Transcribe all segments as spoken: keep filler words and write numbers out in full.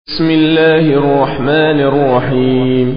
بسم الله الرحمن الرحيم.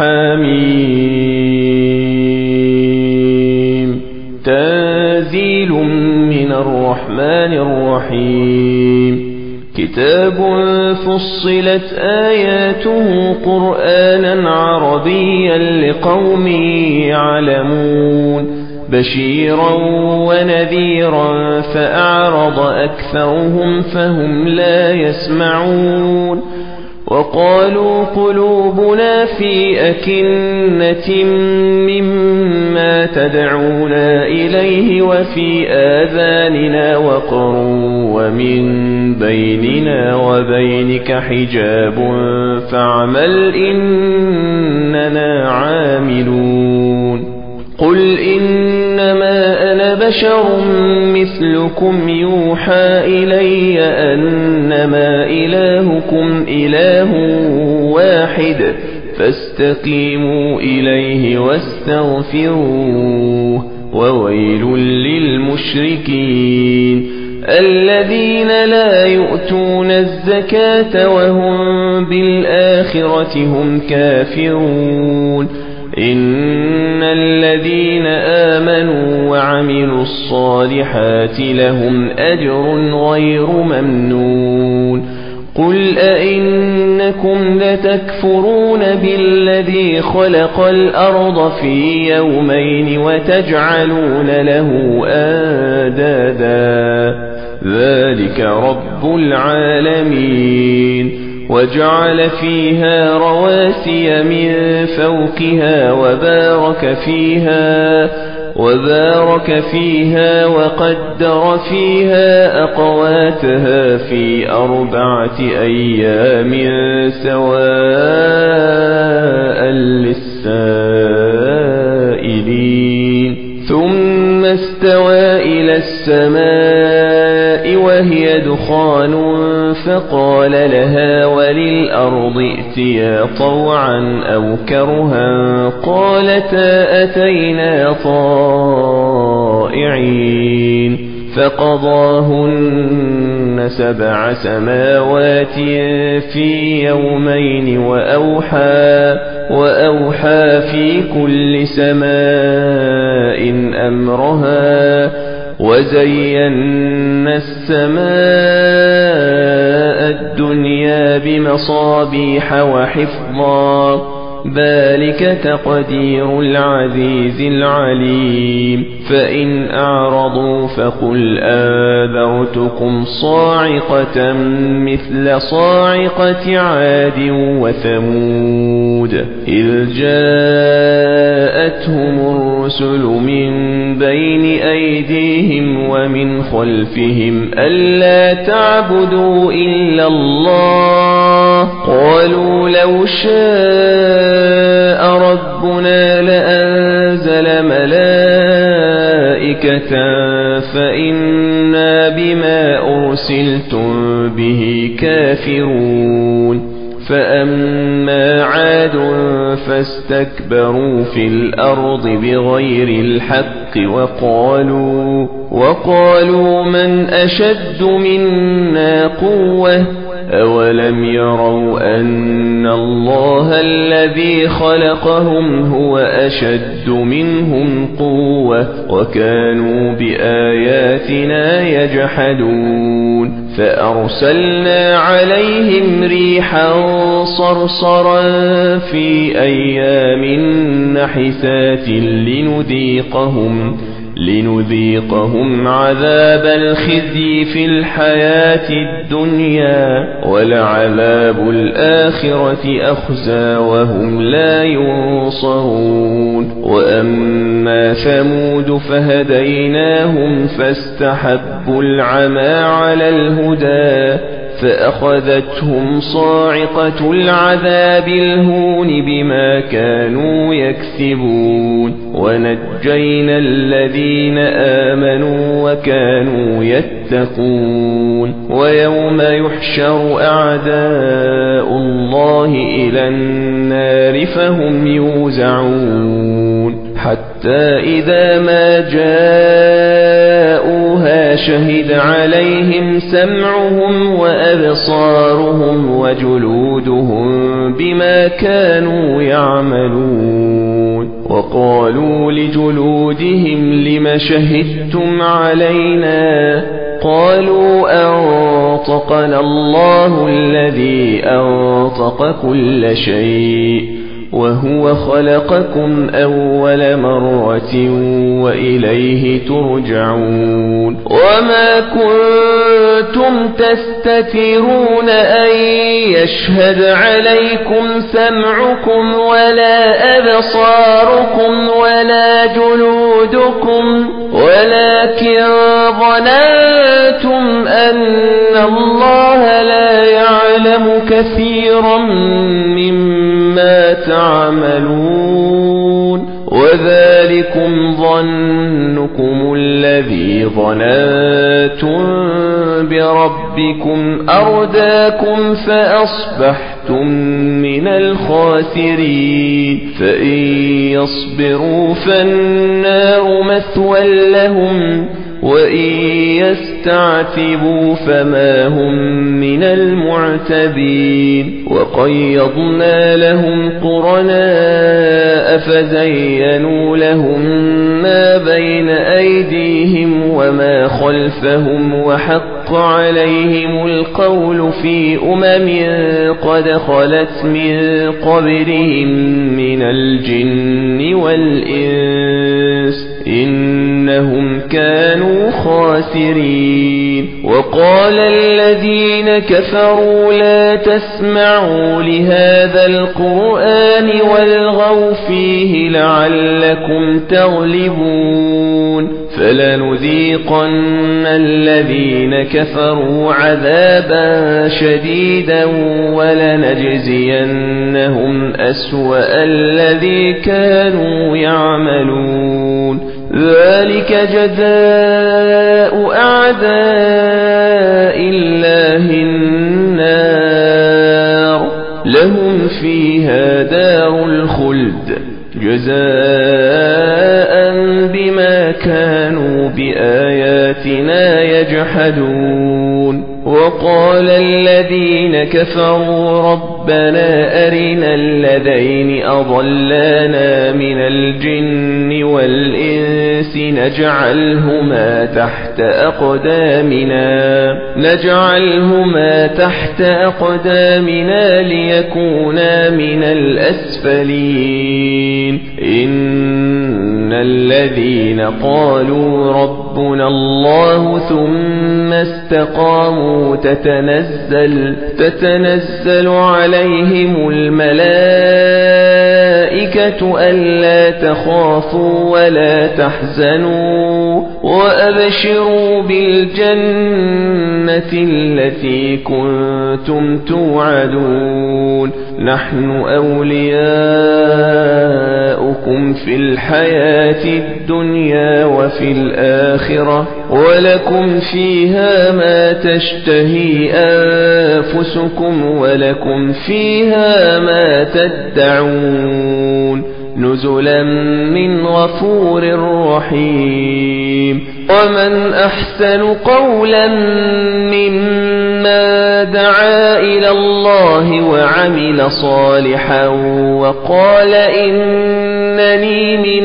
حميم. تنزيل من الرحمن الرحيم. كتاب فصلت آياته قرآنا عربيا لقوم يعلمون بشيرا ونذيرا فأعرض أكثرهم فهم لا يسمعون. وقالوا قلوبنا في أكنة مما تدعونا إليه وفي آذاننا وقر ومن بيننا وبينك حجاب فاعمل إننا عاملون. قل إنما أنا بشر مثلكم يوحى إلي أنما إلهكم إله واحد فاستقيموا إليه واستغفروه وويل للمشركين الذين لا يؤتون الزكاة وهم بالآخرة هم كافرون. إن الذين آمنوا وعملوا الصالحات لهم أجر غير ممنون. قل أئنكم لتكفرون بالذي خلق الأرض في يومين وتجعلون له أندادا ذلك رب العالمين. وجعل فيها رواسي من فوقها وبارك فيها وبارك فيها وقدر فيها أقواتها في أربعة أيام سواء للسائلين. ثم استوى إلى السماء وهي دخان فقال لها وللأرض ائتيا طوعا أو كرها قالتا أتينا طائعين. فقضاهن سبع سماوات في يومين وأوحى وأوحى في كل سماء أمرها وزينا السماء الدنيا بمصابيح وحفظا ذلك تقدير العزيز العليم. فإن أعرضوا فقل أنذرتكم صاعقة مثل صاعقة عاد وثمود إذ جاءتهم الرسل من بين أيديهم ومن خلفهم ألا تعبدوا إلا الله قالوا لو شاء ربنا لأنزل ملائكة فإنا بما أرسلتم به كافرون. فأما عاد فاستكبروا في الأرض بغير الحق وقالوا وقالوا من أشد منا قوة أولم يروا أن الله الذي خلقهم هو أشد منهم قوة وكانوا بآياتنا يجحدون. فأرسلنا عليهم ريحا صرصرا في أيام نحسات لنذيقهم لنذيقهم عذاب الخزي في الحياة الدنيا ولعذاب الآخرة أخزى وهم لا ينصرون. وأما ثمود فهديناهم فاستحبوا العمى على الهدى فأخذتهم صاعقة العذاب الهون بما كانوا يكسبون. ونجينا الذين آمنوا وكانوا يتقون. ويوم يحشر أعداء الله إلى النار فهم يوزعون حتى إذا ما جاءوها ما شهد عليهم سمعهم وأبصارهم وجلودهم بما كانوا يعملون وقالوا لجلودهم لم شهدتم علينا قالوا أنطقنا الله الذي أنطق كل شيء وهو خلقكم أول مرة وإليه ترجعون وما كنتم تستترون أن يشهد عليكم سمعكم ولا أبصاركم ولا جلودكم ولكن ظننتم أن الله لا يعلم كثيرا مما تعملون وذلكم ظنكم الذي ظننتم بربكم أرداكم فأصبحتم من الخاسرين فإن يصبروا فالنار مثوى لهم وإن يستعتبوا فما هم من المعتبين وقيضنا لهم قرناء فزينوا لهم ما بين أيديهم وما خلفهم وحق عليهم القول في أمم قد خلت من قبلهم من الجن والإنس إنهم كانوا خاسرين وقال الذين كفروا لا تسمعوا لهذا القرآن والغوا فيه لعلكم تغلبون فلنذيقن الذين كفروا عذابا شديدا ولنجزينهم أسوأ الذي كانوا يعملون ذلك جزاء أعداء الله النار لهم فيها دار الخلد جزاء بما كانوا بآياتنا يجحدون وقال الذين كفروا ربنا أرنا الذين أضلانا من الجن والإنس نجعلهما تحت أقدامنا نجعلهما تحت أقدامنا ليكونا من الأسفلين إن الذين قالوا ربنا الله ثم استقاموا تتنزل تتنزل عليهم الملائكة ألا تخافوا ولا تحزنوا وأبشروا بالجنة التي كنتم توعدون نحن أولياؤكم في الحياة الدنيا وفي الآخرة ولكم فيها ما تشتهي أنفسكم ولكم فيها ما تدعون نزلا من غفور رحيم ومن أحسن قولا مما دعا إلى الله وعمل صالحا وقال إنني من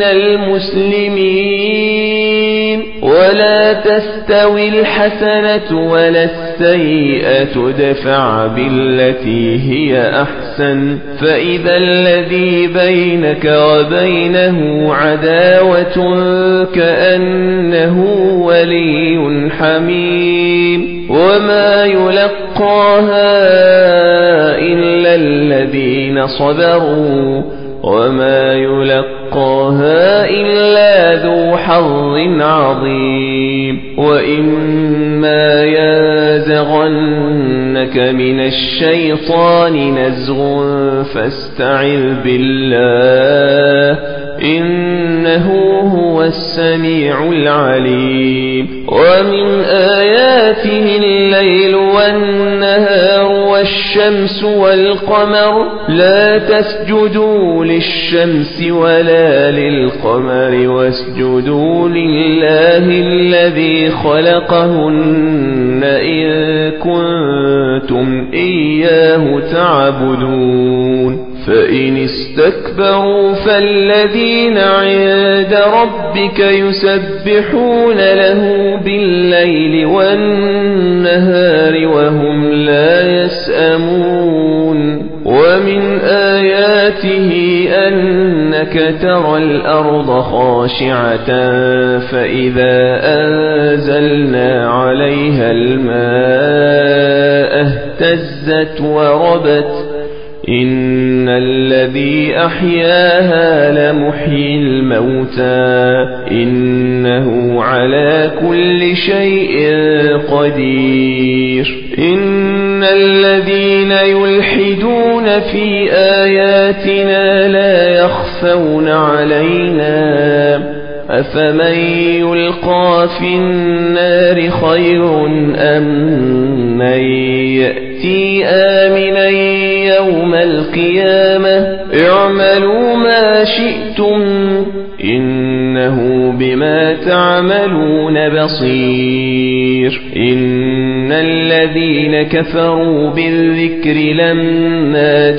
المسلمين ولا تستوي الحسنة ولا السيئة ادفع بالتي هي أحسن فإذا الذي بينك وبينه عداوة كأنه ولي حميم وما يلقاها إلا الذين صبروا وما يلقاها إلا ذو حظ عظيم وإما ينزغنك من الشيطان نزغ فاستعذ بالله إنه هو السميع العليم ومن آياته الليل والنهار والشمس والقمر لا تسجدوا للشمس ولا للقمر واسجدوا لله الذي خلقهن إن كنتم إياه تعبدون فإن استكبروا فالذين عند ربك يسبحون له بالليل والنهار وهم لا يسأمون ومن آياته أنك ترى الأرض خاشعة فإذا أنزلنا عليها الماء اهتزت وربت إن الذي أحياها لمحيي الموتى إنه على كل شيء قدير إن الذين يلحدون في آياتنا لا يخفون علينا أفمن يلقى في النار خير أم من يأتي آمنا يوم القيامة اعملوا ما شئتم إنه بما تعملون بصير إن الذين كفروا بالذكر لما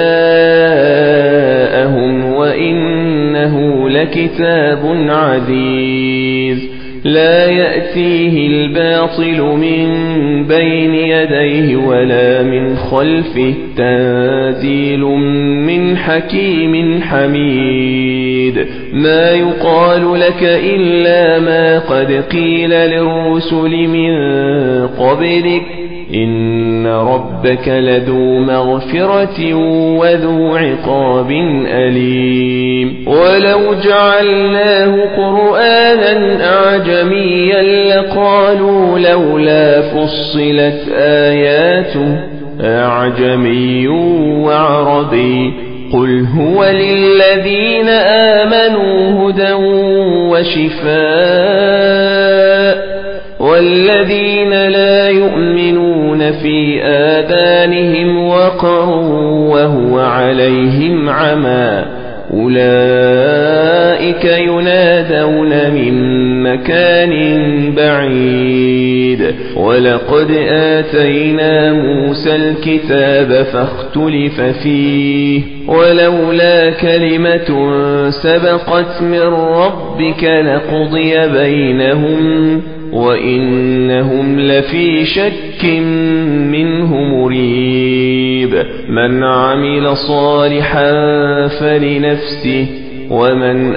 جاءهم وإنه لكتاب عزيز لا يأتيه الباطل من بين يديه ولا من خلفه تنزيل من حكيم حميد ما يقال لك إلا ما قد قيل للرسل من قبلك إن ربك لذو مغفرة وذو عقاب أليم ولو جعلناه قرآنا أعجميا لقالوا لولا فصلت آياته أعجمي وعربي قل هو للذين آمنوا هدى وشفاء والذين لا يؤمنون في آذانهم وقر وهو عليهم عمى أولئك ينادون من مكان بعيد ولقد آتينا موسى الكتاب فاختلف فيه ولولا كلمة سبقت من ربك لقضي بينهم وإنهم لفي شك منه مريب من عمل صالحا فلنفسه ومن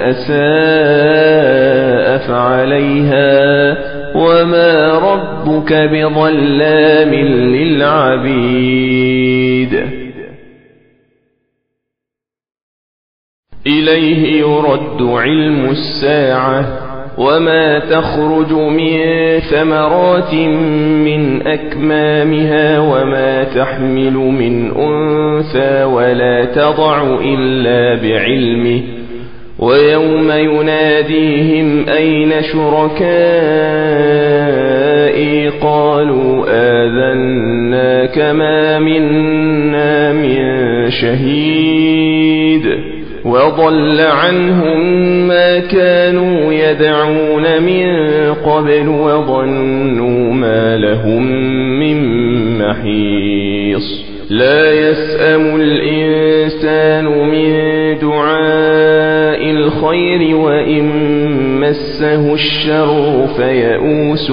أساء فعليها وما ربك بظلام للعبيد إليه يرد علم الساعة وما تخرج من ثمرات من أكمامها وما تحمل من أنثى ولا تضع إلا بعلمه ويوم يناديهم أين شركائي قالوا آذناك ما منا من شهيد وضل عنهم ما كانوا يدعون من قبل وظنوا ما لهم من محيص لا يسأم الإنسان من دعاء الخير وإن مسه الشر فيئوس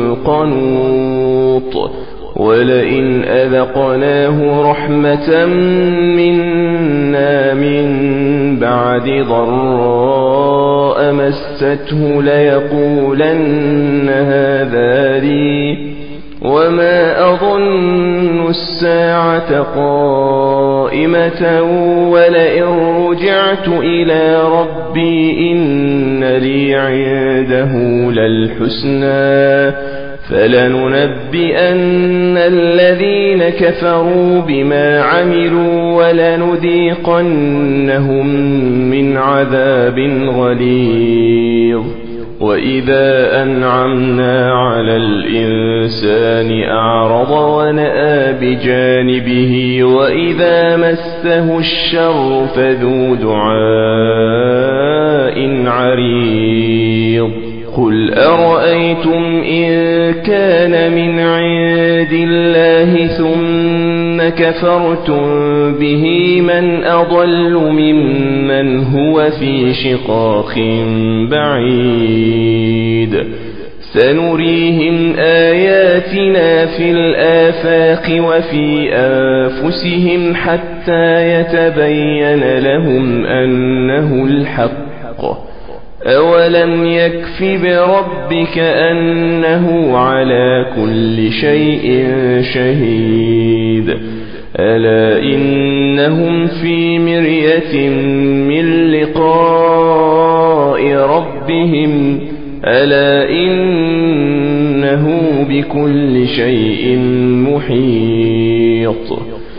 قنوط ولئن أذقناه رحمة منا من بعد ضراء مسته ليقولن هذا لي وما أظن الساعة قائمة ولئن رجعت إلى ربي إن لي عنده للحسنى فلننبئن الذين كفروا بما عملوا ولنذيقنهم من عذاب غليظ وإذا أنعمنا على الإنسان أعرض ونأى بجانبه وإذا مسه الشر فذو دعاء عريض قل أرأيتم إن كان من عند الله ثم كفرتم به من أضل ممن هو في شقاق بعيد سنريهم آياتنا في الآفاق وفي أنفسهم حتى يتبين لهم أنه الحق أولم يكف بربك أنه على كل شيء شهيد ألا إنهم في مرية من لقاء ربهم ألا إنه بكل شيء محيط